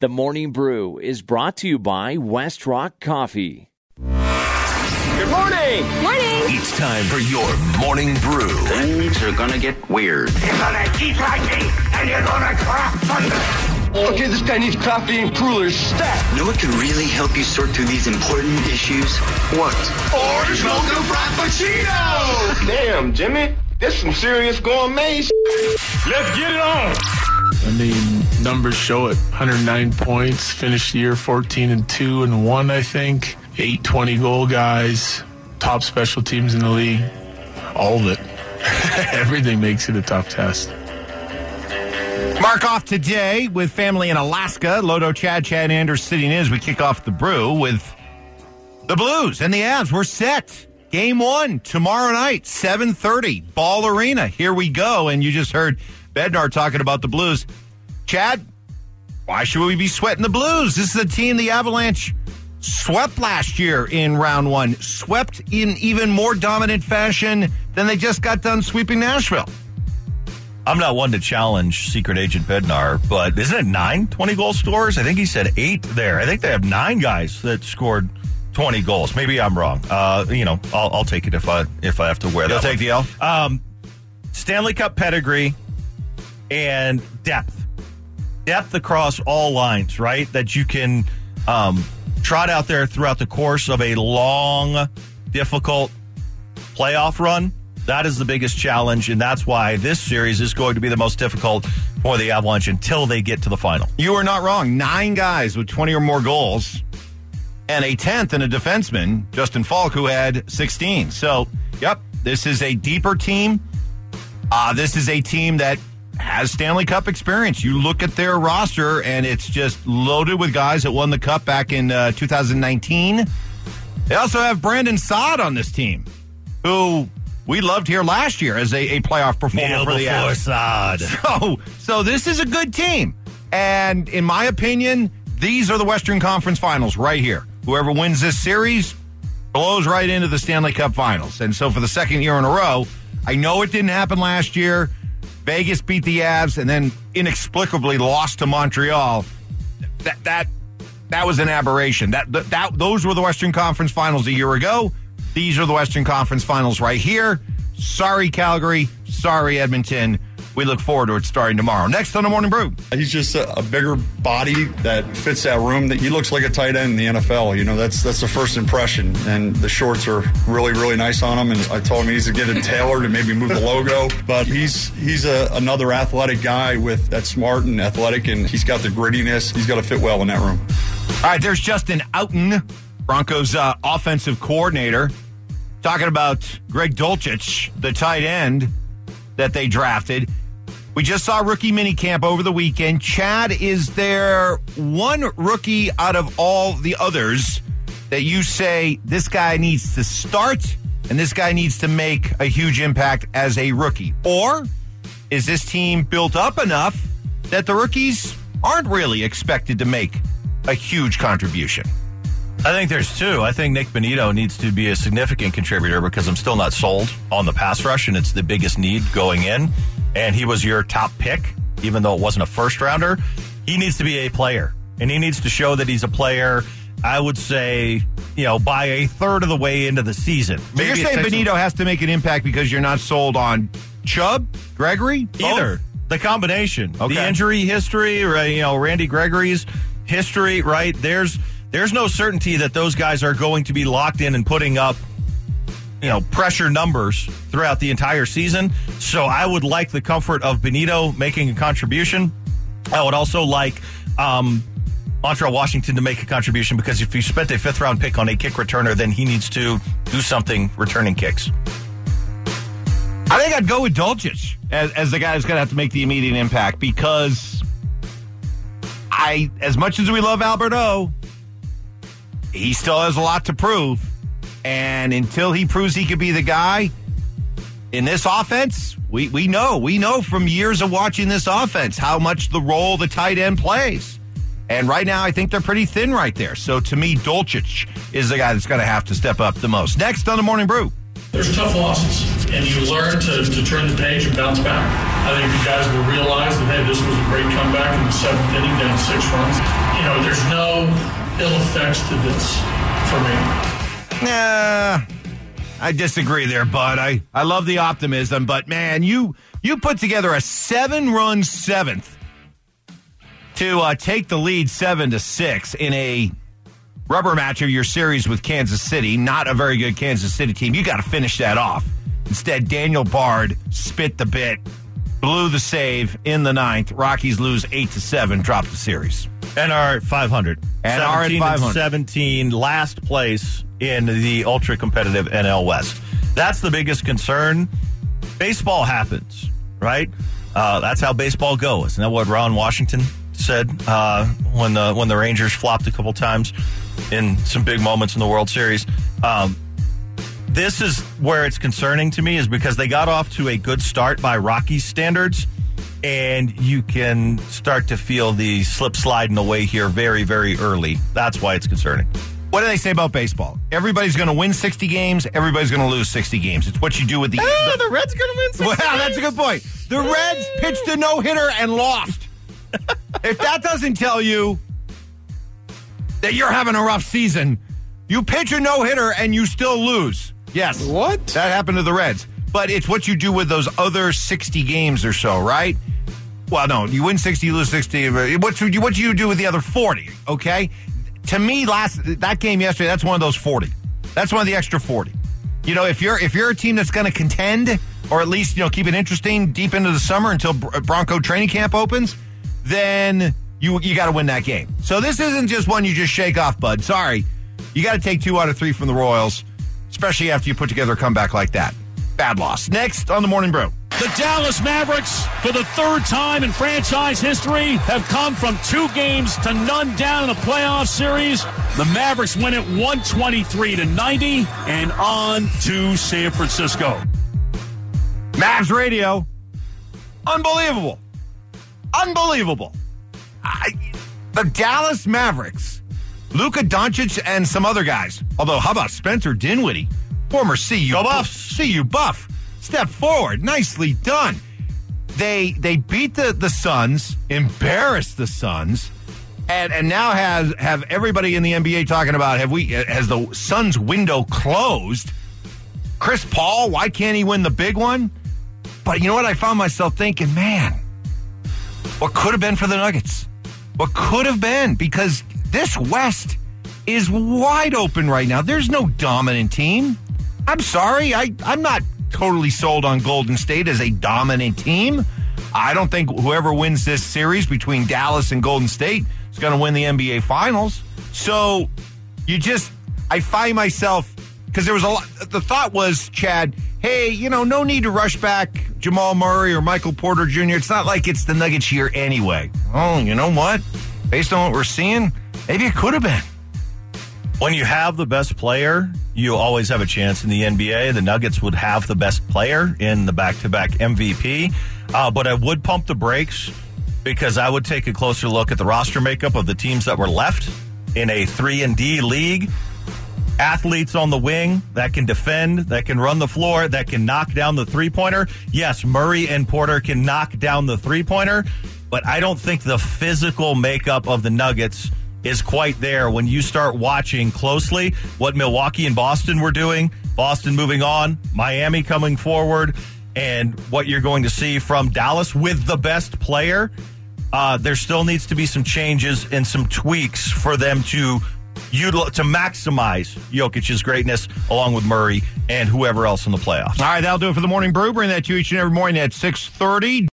The Morning Brew is brought to you by West Rock Coffee. Good morning! Morning! It's time for your Morning Brew. Things are gonna get weird. You're gonna keep liking, and you're gonna craft thunder. Okay, this guy needs coffee and crullers stat. You know what could really help you sort through these important issues? What? Orange mocha frappuccino! Damn, Jimmy, this some serious gourmet. Let's get it on! I mean, numbers show it. 109 points, finished the year 14-2-1, I think. 8 20-goal guys, top special teams in the league. All of it. Everything makes it a tough test. Mark off today with family in Alaska. Lodo, Chad Anders sitting in as we kick off the brew with the Blues and the Avs. We're set. Game 1 tomorrow night, 7:30, Ball Arena. Here we go. And you just heard Bednar talking about the Blues. Chad, why should we be sweating the Blues? This is a team the Avalanche swept last year in round 1. Swept in even more dominant fashion than they just got done sweeping Nashville. I'm not one to challenge Secret Agent Bednar, but isn't it 9 20-goal scorers? I think he said 8 there. I think they have 9 guys that scored 20 goals. Maybe I'm wrong. I'll take it if I have to wear that. You'll take the L? Stanley Cup pedigree and depth. Depth across all lines, right? That you can trot out there throughout the course of a long, difficult playoff run. That is the biggest challenge, and that's why this series is going to be the most difficult for the Avalanche until they get to the final. You are not wrong. 9 guys with 20 or more goals, and a 10th in a defenseman, Justin Falk, who had 16. So, yep, this is a deeper team. This is a team that has Stanley Cup experience. You look at their roster, and it's just loaded with guys that won the Cup back in 2019. They also have Brandon Saad on this team, who we loved here last year as a playoff performer for the Avs. So this is a good team. And in my opinion, these are the Western Conference Finals right here. Whoever wins this series blows right into the Stanley Cup Finals. And so for the second year in a row, I know it didn't happen last year. Vegas beat the Avs and then inexplicably lost to Montreal. That was an aberration. Those were the Western Conference Finals a year ago. These are the Western Conference Finals right here. Sorry, Calgary. Sorry, Edmonton. We look forward to it starting tomorrow. Next on the Morning Brew. He's just a bigger body that fits that room. That he looks like a tight end in the NFL. You know, that's the first impression. And the shorts are really, really nice on him. And I told him he needs to get it tailored and maybe move the logo. But he's another athletic guy that's smart and athletic, and he's got the grittiness. He's got to fit well in that room. All right, there's Justin Outen, Broncos offensive coordinator, talking about Greg Dulcich, the tight end that they drafted. We just saw rookie minicamp over the weekend. Chad, is there one rookie out of all the others that you say this guy needs to start and this guy needs to make a huge impact as a rookie? Or is this team built up enough that the rookies aren't really expected to make a huge contribution? I think there's 2. I think Nick Bonito needs to be a significant contributor because I'm still not sold on the pass rush, and it's the biggest need going in. And he was your top pick, even though it wasn't a first-rounder. He needs to be a player, and he needs to show that he's a player, I would say, by a third of the way into the season. So you're saying Bonito has to make an impact because you're not sold on Chubb, Gregory? Either. Both? The combination. Okay. The injury history, right? Randy Gregory's history, right? There's no certainty that those guys are going to be locked in and putting up, pressure numbers throughout the entire season. So I would like the comfort of Bonito making a contribution. I would also like Montreal Washington to make a contribution because if you spent a 5th-round pick on a kick returner, then he needs to do something returning kicks. I think I'd go with Dulcich as the guy who's going to have to make the immediate impact because as much as we love Alberto, he still has a lot to prove. And until he proves he could be the guy in this offense, we know from years of watching this offense how much the role the tight end plays. And right now, I think they're pretty thin right there. So to me, Dulcich is the guy that's going to have to step up the most. Next on the Morning Brew. There's tough losses, and you learn to turn the page and bounce back. I think the guys will realize that, hey, this was a great comeback in the 7th inning, down 6 runs. You know, there's no ill effects to this for me. Nah, I disagree there, bud. I love the optimism, but, man, you put together a 7-run 7th to take the lead 7-6 in a rubber match of your series with Kansas City. Not a very good Kansas City team. You got to finish that off. Instead, Daniel Bard spit the bit, blew the save in the 9th. Rockies lose 8-7, drop the series. And are at 500. And are at 500. 17, last place in the ultra-competitive NL West. That's the biggest concern. Baseball happens, right? That's how baseball goes. Isn't that what Ron Washington said when the Rangers flopped a couple times in some big moments in the World Series? This is where it's concerning to me, is because they got off to a good start by Rockies standards, and you can start to feel the slip sliding away here very, very early. That's why it's concerning. What do they say about baseball? Everybody's going to win 60 games. Everybody's going to lose 60 games. It's what you do with the Reds going to win 60 games. That's a good point. The Reds pitched a no-hitter and lost. If that doesn't tell you that you're having a rough season, you pitch a no-hitter and you still lose. Yes. What? That happened to the Reds. But it's what you do with those other 60 games or so, right? Well, no, you win 60, you lose 60. What do you do with the other 40, okay? To me, that game yesterday, that's one of those 40. That's one of the extra 40. You know, if you're a team that's going to contend, or at least, you know, keep it interesting deep into the summer until Bronco training camp opens, then you got to win that game. So this isn't just one you just shake off, bud. Sorry. You got to take 2 out of 3 from the Royals, especially after you put together a comeback like that. Bad loss. Next on the Morning Brew. The Dallas Mavericks, for the 3rd time in franchise history, have come from 2 games to none down in the playoff series. The Mavericks win it 123-90 and on to San Francisco. Mavs Radio. Unbelievable. The Dallas Mavericks, Luka Doncic and some other guys. Although, how about Spencer Dinwiddie, former CU Buff, step forward. Nicely done. They beat the Suns, embarrassed the Suns, and now have everybody in the NBA talking about has the Suns window closed? Chris Paul, why can't he win the big one? But you know what? I found myself thinking, man, what could have been for the Nuggets? What could have been? Because this West is wide open right now. There's no dominant team. I'm sorry. I'm not totally sold on Golden State as a dominant team. I don't think whoever wins this series between Dallas and Golden State is going to win the NBA Finals. So I find myself, because there was a lot, the thought was, Chad, hey, you know, no need to rush back Jamal Murray or Michael Porter Jr. It's not like it's the Nuggets year anyway. Oh, you know what? Based on what we're seeing, maybe it could have been. When you have the best player, you always have a chance in the NBA. The Nuggets would have the best player in the back-to-back MVP. But I would pump the brakes because I would take a closer look at the roster makeup of the teams that were left in a 3-and-D league. Athletes on the wing that can defend, that can run the floor, that can knock down the three-pointer. Yes, Murray and Porter can knock down the three-pointer, but I don't think the physical makeup of the Nuggets is quite there when you start watching closely what Milwaukee and Boston were doing, Boston moving on, Miami coming forward, and what you're going to see from Dallas with the best player. There still needs to be some changes and some tweaks for them to maximize Jokic's greatness along with Murray and whoever else in the playoffs. All right, that'll do it for the Morning Brew. Bring that to you each and every morning at 6:30.